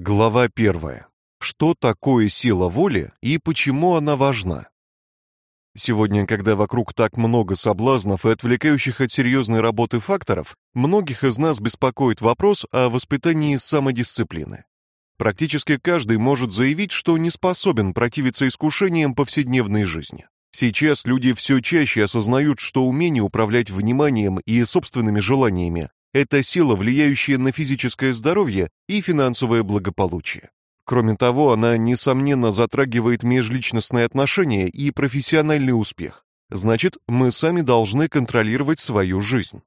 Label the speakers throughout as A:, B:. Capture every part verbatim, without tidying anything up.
A: Глава первая. Что такое сила воли и почему она важна? Сегодня, когда вокруг так много соблазнов и отвлекающих от серьезной работы факторов, многих из нас беспокоит вопрос о воспитании самодисциплины. Практически каждый может заявить, что не способен противиться искушениям повседневной жизни. Сейчас люди все чаще осознают, что умение управлять вниманием и собственными желаниями это сила, влияющая на физическое здоровье и финансовое благополучие. Кроме того, она, несомненно, затрагивает межличностные отношения и профессиональный успех. Значит, мы сами должны контролировать свою жизнь.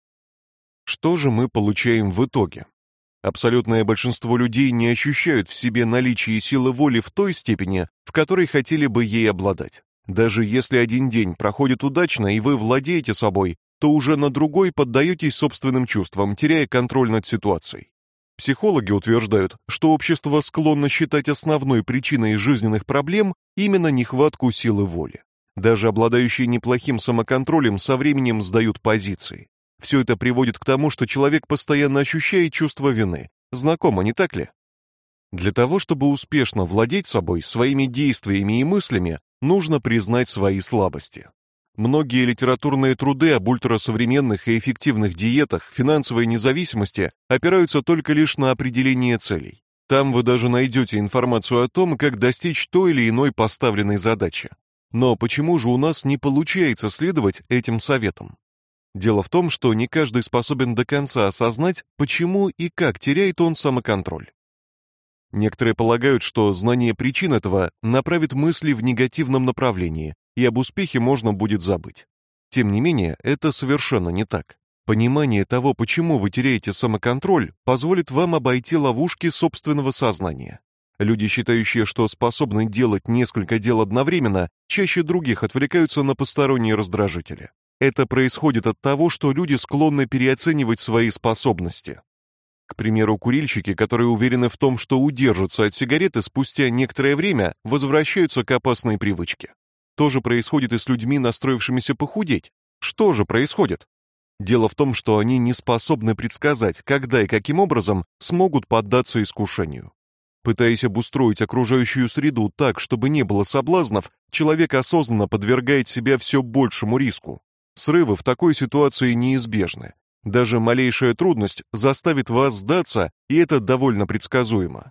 A: Что же мы получаем в итоге? Абсолютное большинство людей не ощущают в себе наличие силы воли в той степени, в которой хотели бы ей обладать. Даже если один день проходит удачно и вы владеете собой, то уже на другой поддаетесь собственным чувствам, теряя контроль над ситуацией. Психологи утверждают, что общество склонно считать основной причиной жизненных проблем именно нехватку силы воли. Даже обладающие неплохим самоконтролем со временем сдают позиции. Все это приводит к тому, что человек постоянно ощущает чувство вины. Знакомо, не так ли? Для того, чтобы успешно владеть собой, своими действиями и мыслями, нужно признать свои слабости. Многие литературные труды об ультрасовременных и эффективных диетах, финансовой независимости опираются только лишь на определение целей. Там вы даже найдете информацию о том, как достичь той или иной поставленной задачи. Но почему же у нас не получается следовать этим советам? Дело в том, что не каждый способен до конца осознать, почему и как теряет он самоконтроль. Некоторые полагают, что знание причин этого направит мысли в негативном направлении, и об успехе можно будет забыть. Тем не менее, это совершенно не так. Понимание того, почему вы теряете самоконтроль, позволит вам обойти ловушки собственного сознания. Люди, считающие, что способны делать несколько дел одновременно, чаще других отвлекаются на посторонние раздражители. Это происходит от того, что люди склонны переоценивать свои способности. К примеру, курильщики, которые уверены в том, что удержатся от сигареты, спустя некоторое время возвращаются к опасной привычке. То же происходит и с людьми, настроившимися похудеть. Что же происходит? Дело в том, что они не способны предсказать, когда и каким образом смогут поддаться искушению. Пытаясь обустроить окружающую среду так, чтобы не было соблазнов, человек осознанно подвергает себя все большему риску. Срывы в такой ситуации неизбежны. Даже малейшая трудность заставит вас сдаться, и это довольно предсказуемо.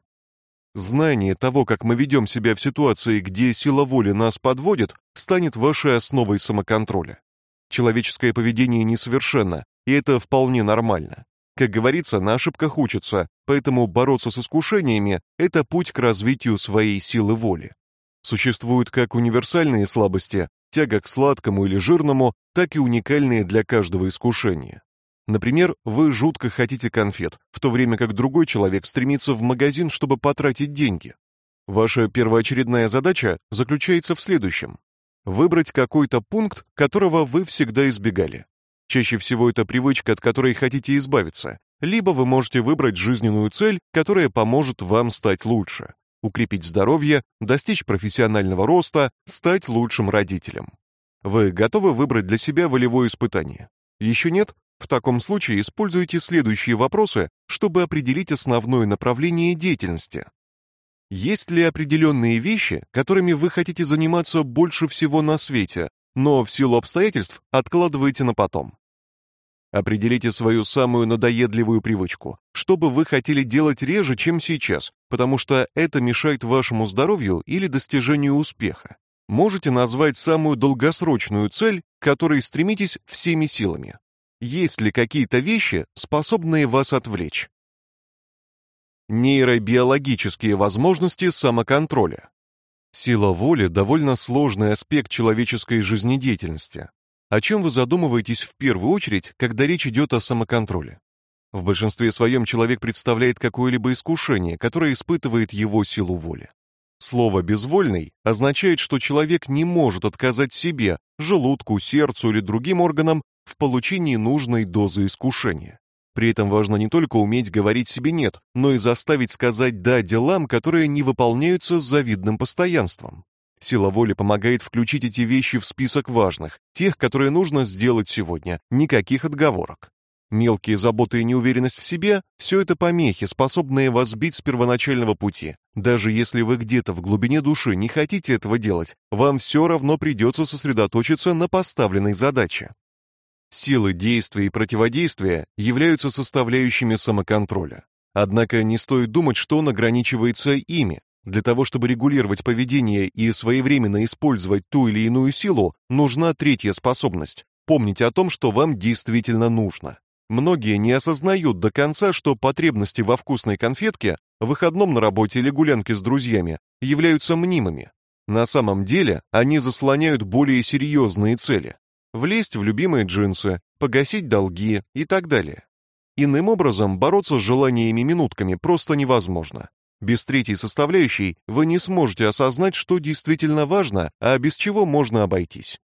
A: Знание того, как мы ведем себя в ситуации, где сила воли нас подводит, станет вашей основой самоконтроля. Человеческое поведение несовершенно, и это вполне нормально. Как говорится, на ошибках учатся, поэтому бороться с искушениями – это путь к развитию своей силы воли. Существуют как универсальные слабости, тяга к сладкому или жирному, так и уникальные для каждого искушения. Например, вы жутко хотите конфет, в то время как другой человек стремится в магазин, чтобы потратить деньги. Ваша первоочередная задача заключается в следующем: выбрать какой-то пункт, которого вы всегда избегали. Чаще всего это привычка, от которой хотите избавиться, либо вы можете выбрать жизненную цель, которая поможет вам стать лучше, укрепить здоровье, достичь профессионального роста, стать лучшим родителем. Вы готовы выбрать для себя волевое испытание? Еще нет? В таком случае используйте следующие вопросы, чтобы определить основное направление деятельности. Есть ли определенные вещи, которыми вы хотите заниматься больше всего на свете, но в силу обстоятельств откладываете на потом? Определите свою самую надоедливую привычку, что бы вы хотели делать реже, чем сейчас, потому что это мешает вашему здоровью или достижению успеха. Можете назвать самую долгосрочную цель, к которой стремитесь всеми силами. Есть ли какие-то вещи, способные вас отвлечь? Нейробиологические возможности самоконтроля. Сила воли – довольно сложный аспект человеческой жизнедеятельности. О чем вы задумываетесь в первую очередь, когда речь идет о самоконтроле? В большинстве своем человек представляет какое-либо искушение, которое испытывает его силу воли. Слово «безвольный» означает, что человек не может отказать себе, желудку, сердцу или другим органам в получении нужной дозы искушения. При этом важно не только уметь говорить себе «нет», но и заставить сказать «да» делам, которые не выполняются с завидным постоянством. Сила воли помогает включить эти вещи в список важных, тех, которые нужно сделать сегодня, никаких отговорок. Мелкие заботы и неуверенность в себе – все это помехи, способные вас сбить с первоначального пути. Даже если вы где-то в глубине души не хотите этого делать, вам все равно придется сосредоточиться на поставленной задаче. Силы действия и противодействия являются составляющими самоконтроля. Однако не стоит думать, что он ограничивается ими. Для того, чтобы регулировать поведение и своевременно использовать ту или иную силу, нужна третья способность – помнить о том, что вам действительно нужно. Многие не осознают до конца, что потребности во вкусной конфетке, выходном на работе или гулянке с друзьями являются мнимыми. На самом деле они заслоняют более серьезные цели – влезть в любимые джинсы, погасить долги и так далее. Иным образом бороться с желаниями минутками просто невозможно. Без третьей составляющей вы не сможете осознать, что действительно важно, а без чего можно обойтись.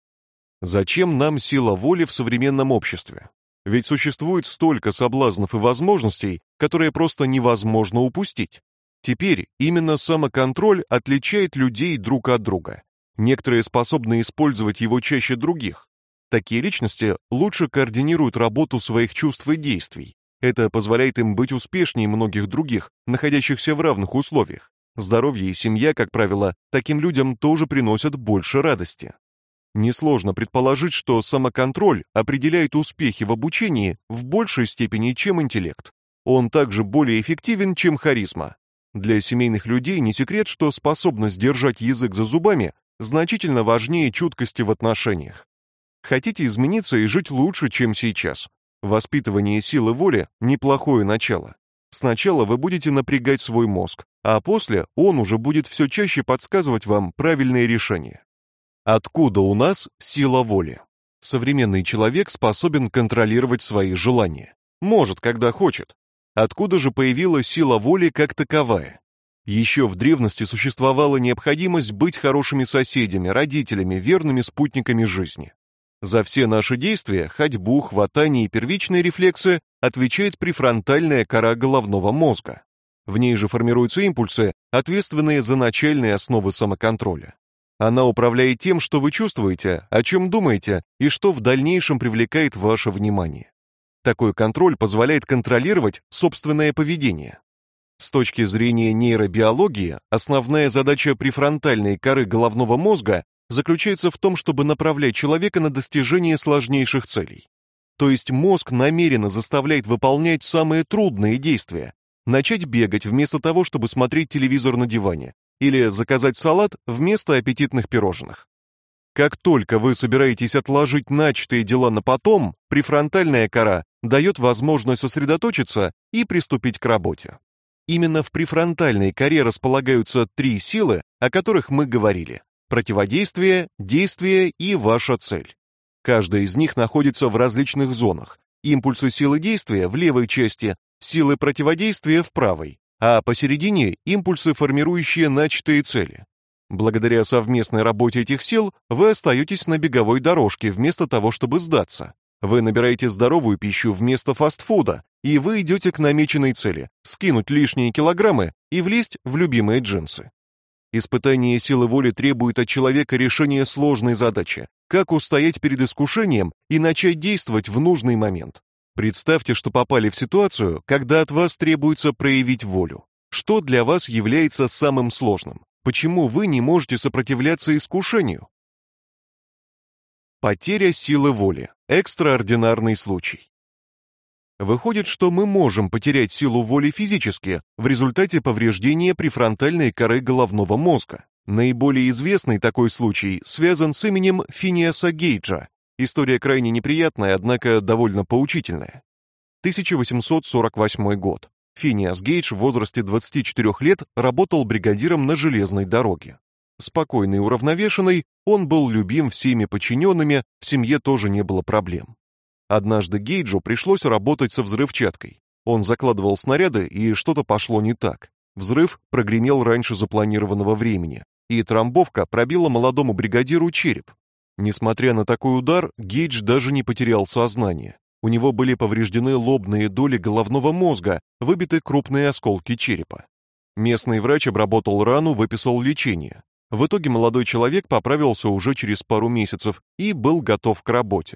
A: Зачем нам сила воли в современном обществе? Ведь существует столько соблазнов и возможностей, которые просто невозможно упустить. Теперь именно самоконтроль отличает людей друг от друга. Некоторые способны использовать его чаще других. Такие личности лучше координируют работу своих чувств и действий. Это позволяет им быть успешнее многих других, находящихся в равных условиях. Здоровье и семья, как правило, таким людям тоже приносят больше радости. Несложно предположить, что самоконтроль определяет успехи в обучении в большей степени, чем интеллект. Он также более эффективен, чем харизма. Для семейных людей не секрет, что способность держать язык за зубами значительно важнее чуткости в отношениях. Хотите измениться и жить лучше, чем сейчас? Воспитывание силы воли – неплохое начало. Сначала вы будете напрягать свой мозг, а после он уже будет все чаще подсказывать вам правильные решения. Откуда у нас сила воли? Современный человек способен контролировать свои желания. Может, когда хочет. Откуда же появилась сила воли как таковая? Еще в древности существовала необходимость быть хорошими соседями, родителями, верными спутниками жизни. За все наши действия, ходьбу, хватание и первичные рефлексы отвечает префронтальная кора головного мозга. В ней же формируются импульсы, ответственные за начальные основы самоконтроля. Она управляет тем, что вы чувствуете, о чем думаете и что в дальнейшем привлекает ваше внимание. Такой контроль позволяет контролировать собственное поведение. С точки зрения нейробиологии, основная задача префронтальной коры головного мозга заключается в том, чтобы направлять человека на достижение сложнейших целей. То есть мозг намеренно заставляет выполнять самые трудные действия, начать бегать вместо того, чтобы смотреть телевизор на диване, или заказать салат вместо аппетитных пирожных. Как только вы собираетесь отложить начатые дела на потом, префронтальная кора дает возможность сосредоточиться и приступить к работе. Именно в префронтальной коре располагаются три силы, о которых мы говорили: противодействие, действие и ваша цель. Каждая из них находится в различных зонах. Импульсы силы действия в левой части, силы противодействия в правой, а посередине импульсы, формирующие начатые цели. Благодаря совместной работе этих сил вы остаетесь на беговой дорожке вместо того, чтобы сдаться. Вы набираете здоровую пищу вместо фастфуда, и вы идете к намеченной цели – скинуть лишние килограммы и влезть в любимые джинсы. Испытание силы воли требует от человека решения сложной задачи – как устоять перед искушением и начать действовать в нужный момент. Представьте, что попали в ситуацию, когда от вас требуется проявить волю. Что для вас является самым сложным? Почему вы не можете сопротивляться искушению? Потеря силы воли. Экстраординарный случай. Выходит, что мы можем потерять силу воли физически в результате повреждения префронтальной коры головного мозга. Наиболее известный такой случай связан с именем Финиаса Гейджа. История крайне неприятная, однако довольно поучительная. тысяча восемьсот сорок восьмой год. Финиас Гейдж в возрасте двадцати четырёх лет работал бригадиром на железной дороге. Спокойный и уравновешенный, он был любим всеми подчиненными, в семье тоже не было проблем. Однажды Гейджу пришлось работать со взрывчаткой. Он закладывал снаряды, и что-то пошло не так. Взрыв прогремел раньше запланированного времени, и трамбовка пробила молодому бригадиру череп. Несмотря на такой удар, Гейдж даже не потерял сознание. У него были повреждены лобные доли головного мозга, выбиты крупные осколки черепа. Местный врач обработал рану, выписал лечение. В итоге молодой человек поправился уже через пару месяцев и был готов к работе.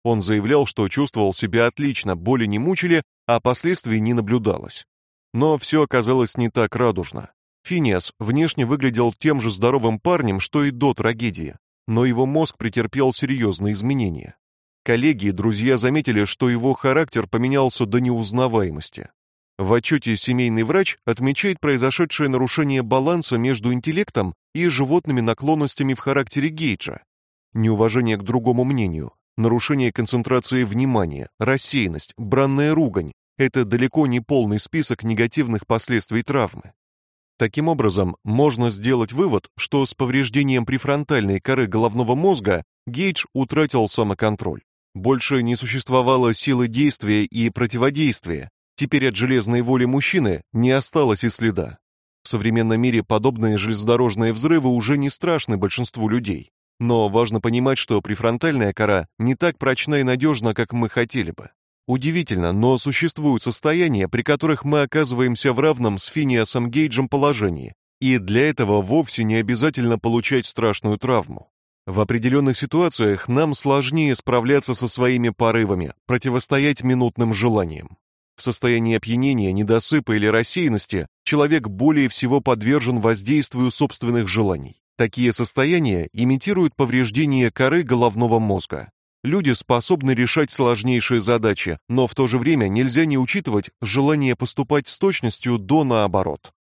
A: Он заявлял, что чувствовал себя отлично, боли не мучили, а последствий не наблюдалось. Но все оказалось не так радужно. Финиас внешне выглядел тем же здоровым парнем, что и до трагедии, но его мозг претерпел серьезные изменения. Коллеги и друзья заметили, что его характер поменялся до неузнаваемости. В отчете семейный врач отмечает произошедшее нарушение баланса между интеллектом и животными наклонностями в характере Гейджа. Неуважение к другому мнению, нарушение концентрации внимания, рассеянность, бранная ругань – это далеко не полный список негативных последствий травмы. Таким образом, можно сделать вывод, что с повреждением префронтальной коры головного мозга Гейдж утратил самоконтроль. Больше не существовало силы действия и противодействия. Теперь от железной воли мужчины не осталось и следа. В современном мире подобные железнодорожные взрывы уже не страшны большинству людей. Но важно понимать, что префронтальная кора не так прочна и надежна, как мы хотели бы. Удивительно, но существуют состояния, при которых мы оказываемся в равном с Финиасом Гейджем положении, и для этого вовсе не обязательно получать страшную травму. В определенных ситуациях нам сложнее справляться со своими порывами, противостоять минутным желаниям. В состоянии опьянения, недосыпа или рассеянности человек более всего подвержен воздействию собственных желаний. Такие состояния имитируют повреждение коры головного мозга. Люди способны решать сложнейшие задачи, но в то же время нельзя не учитывать желание поступать с точностью до наоборот.